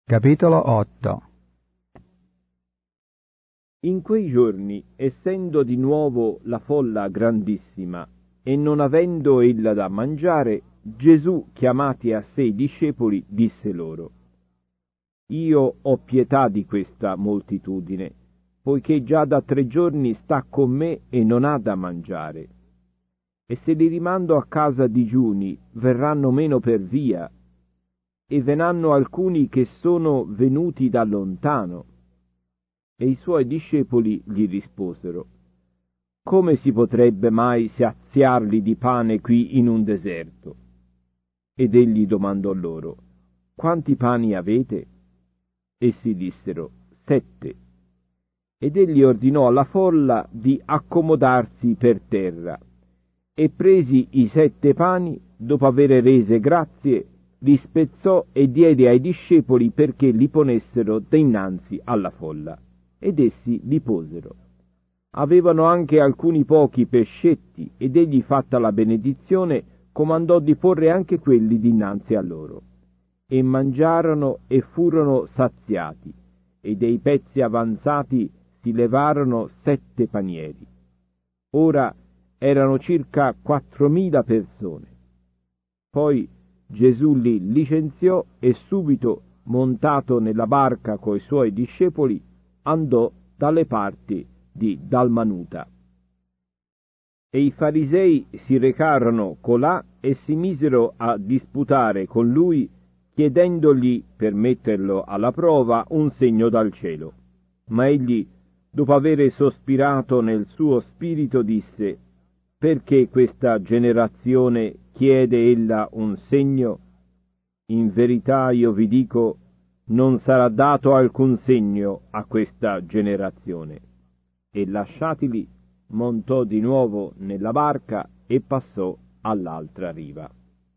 Capitolo 8. In quei giorni, essendo di nuovo la folla grandissima e non avendo ella da mangiare, Gesù, chiamati a sé i discepoli, disse loro: Io ho pietà di questa moltitudine, poiché già da 3 giorni sta con me e non ha da mangiare. E se li rimando a casa digiuni, verranno meno per via, e veranno alcuni che sono venuti da lontano. E i suoi discepoli gli risposero: Come si potrebbe mai saziarli di pane qui in un deserto? Ed egli domandò loro: Quanti pani avete? Essi dissero: 7. Ed egli ordinò alla folla di accomodarsi per terra, e presi i 7 pani, dopo aver rese grazie, li spezzò e diede ai discepoli perché li ponessero dinanzi alla folla, ed essi li posero. Avevano anche alcuni pochi pescetti, ed egli, fatta la benedizione, comandò di porre anche quelli dinanzi a loro. E mangiarono e furono saziati, e dei pezzi avanzati si levarono 7 panieri. Ora erano circa 4.000 persone. Poi Gesù li licenziò e subito, montato nella barca coi suoi discepoli, andò dalle parti di Dalmanuta. E i farisei si recarono colà e si misero a disputare con lui, chiedendogli, per metterlo alla prova, un segno dal cielo. Ma egli, dopo avere sospirato nel suo spirito, disse: Perché questa generazione chiede ella un segno? In verità io vi dico, non sarà dato alcun segno a questa generazione. E lasciatili, montò di nuovo nella barca e passò all'altra riva.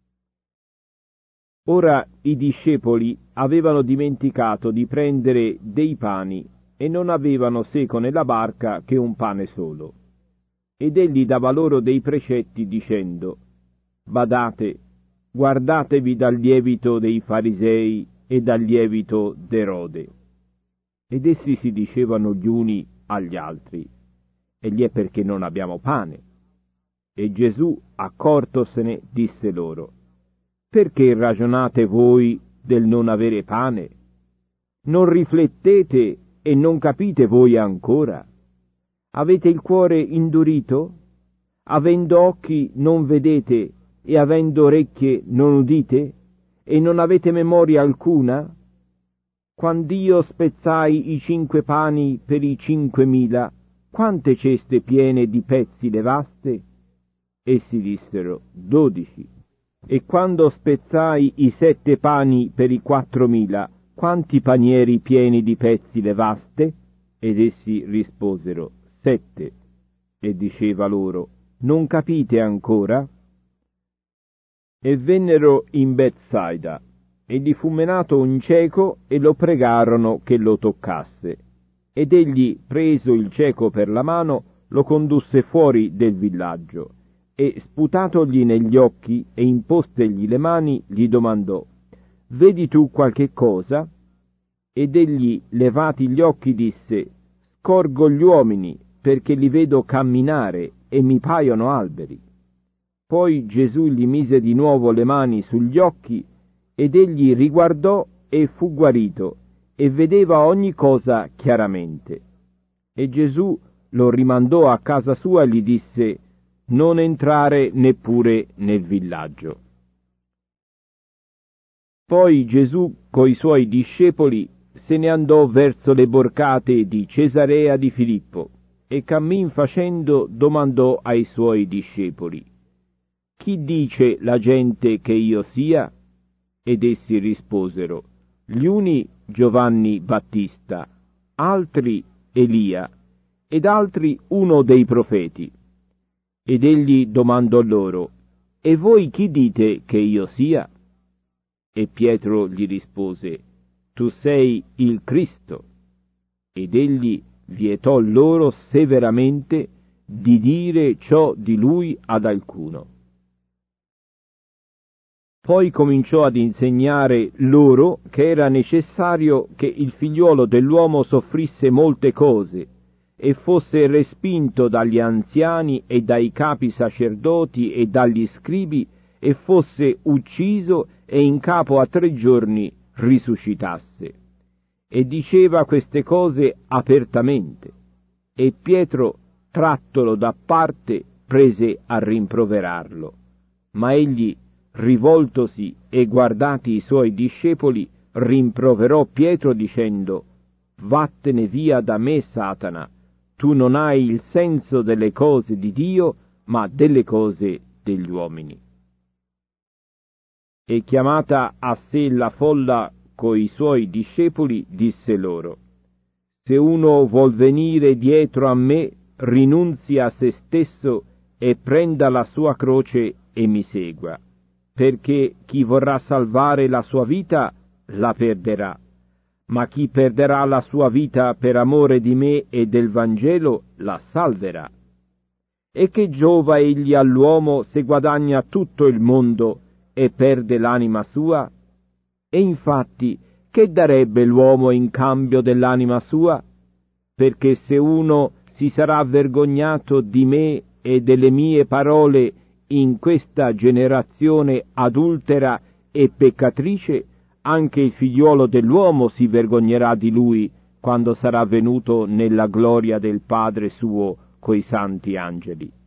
Ora i discepoli avevano dimenticato di prendere dei pani e non avevano seco nella barca che un pane solo. Ed egli dava loro dei precetti dicendo: Badate, guardatevi dal lievito dei farisei e dal lievito d'Erode. Ed essi si dicevano gli uni agli altri: Egli è perché non abbiamo pane. E Gesù, accortosene, disse loro: Perché ragionate voi del non avere pane? Non riflettete e non capite voi ancora? Avete il cuore indurito? Avendo occhi non vedete, e avendo orecchie non udite, e non avete memoria alcuna? Quand'io spezzai i 5 pani per i 5.000, quante ceste piene di pezzi levaste? Essi dissero: 12. E quando spezzai i 7 pani per i 4.000, quanti panieri pieni di pezzi levaste? Ed essi risposero: 7. E diceva loro: Non capite ancora? E vennero in Betsaida, e gli fu menato un cieco, e lo pregarono che lo toccasse. Ed egli, preso il cieco per la mano, lo condusse fuori del villaggio, e sputatogli negli occhi e impostegli le mani, gli domandò: Vedi tu qualche cosa? Ed egli, levati gli occhi, disse: Scorgo gli uomini, perché li vedo camminare, e mi paiono alberi. Poi Gesù gli mise di nuovo le mani sugli occhi, ed egli riguardò e fu guarito, e vedeva ogni cosa chiaramente. E Gesù lo rimandò a casa sua e gli disse: Non entrare neppure nel villaggio. Poi Gesù coi suoi discepoli se ne andò verso le borcate di Cesarea di Filippo, e cammin facendo domandò ai suoi discepoli: Chi dice la gente che io sia? Ed essi risposero: Gli uni Giovanni Battista, altri Elia, ed altri uno dei profeti. Ed egli domandò loro: E voi chi dite che io sia? E Pietro gli rispose: Tu sei il Cristo. Ed egli vietò loro severamente di dire ciò di lui ad alcuno. Poi cominciò ad insegnare loro che era necessario che il figliuolo dell'uomo soffrisse molte cose e fosse respinto dagli anziani e dai capi sacerdoti e dagli scribi e fosse ucciso e in capo a 3 giorni risuscitasse. E diceva queste cose apertamente. E Pietro, trattolo da parte, prese a rimproverarlo. Ma egli, rivoltosi e guardati i suoi discepoli, rimproverò Pietro dicendo: «Vattene via da me, Satana, tu non hai il senso delle cose di Dio, ma delle cose degli uomini». E chiamata a sé la folla coi suoi discepoli, disse loro: «Se uno vuol venire dietro a me, rinunzi a se stesso e prenda la sua croce e mi segua, perché chi vorrà salvare la sua vita la perderà, ma chi perderà la sua vita per amore di me e del Vangelo la salverà. E che giova egli all'uomo se guadagna tutto il mondo e perde l'anima sua? E infatti, che darebbe l'uomo in cambio dell'anima sua? Perché se uno si sarà vergognato di me e delle mie parole in questa generazione adultera e peccatrice, anche il figliuolo dell'uomo si vergognerà di lui quando sarà venuto nella gloria del Padre suo coi santi angeli».